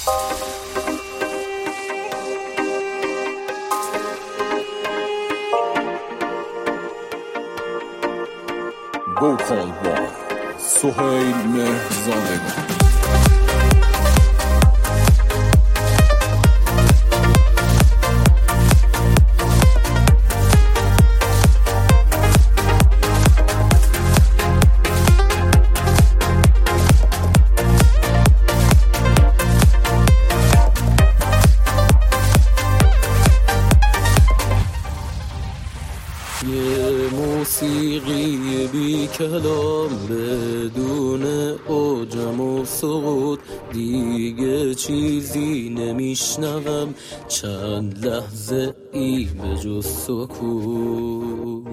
بوخال با سهیل مهرزادگان. یه موسیقی بی کلام بدون اوجم و سقوط، دیگه چیزی نمیشنوم چند لحظه ای به جز سکوت.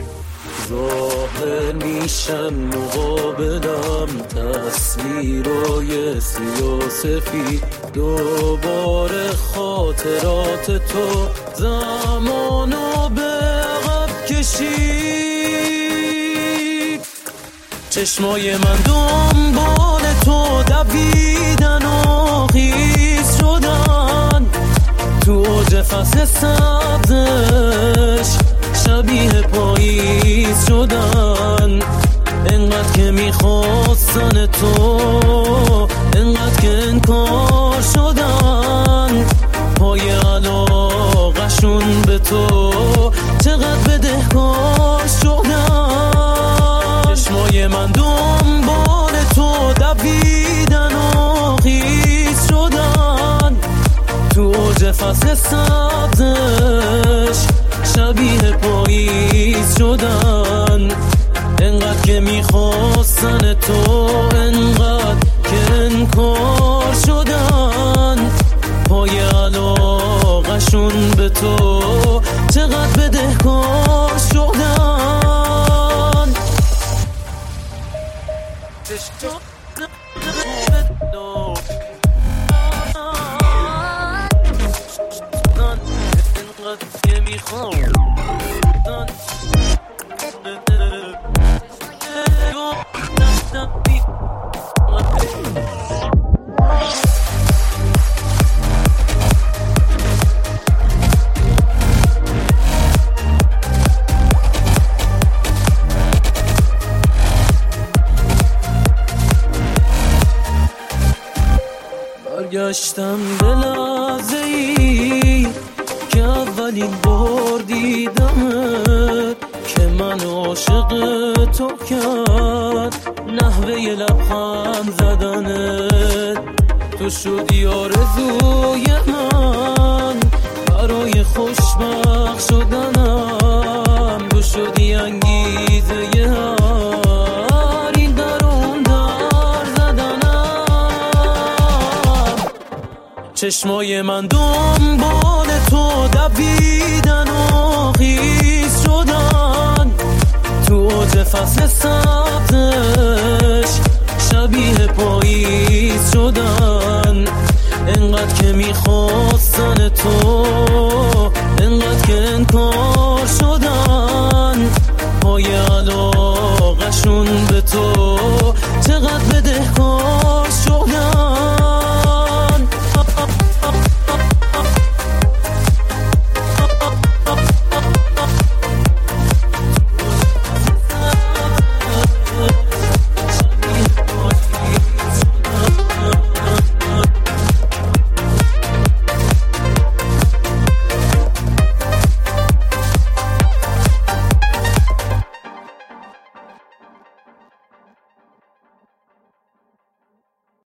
ظاهر میشن مقابلم تصویرای سیاسفید، دوباره خاطرات تو زمانو به عقب کشید. چشمای من دنبال تو دویدن و خیز شدن، تو اوج فصل سبزش شبیه پاییز شدن. انقدر که میخواستن تو، انقدر که انکار شدن، پای علاقشون به تو چقدر بدهکار شدن. چشمای من دنبال تو دویدن و خیز شدن، تو اوج فصل سبزش شبیه پاییز شدن. انقدر که میخواستن تو، انقدر که انکار شدن، پای علاقشون به تو چقدر بدهکار شدن. انقدر که میخوام برگشتم به لحظه‌ای که اولین بار دیدمت، که من عاشق تو کرد نحوه لبخند زدنت. تو شدی آرزوی من برای خوشبخت شدنم، تو شدی انگیزه هر این در اون در زدنم. چشمای من دنبال تو دویدن و خیز شدن، تو اوج فصل سبزش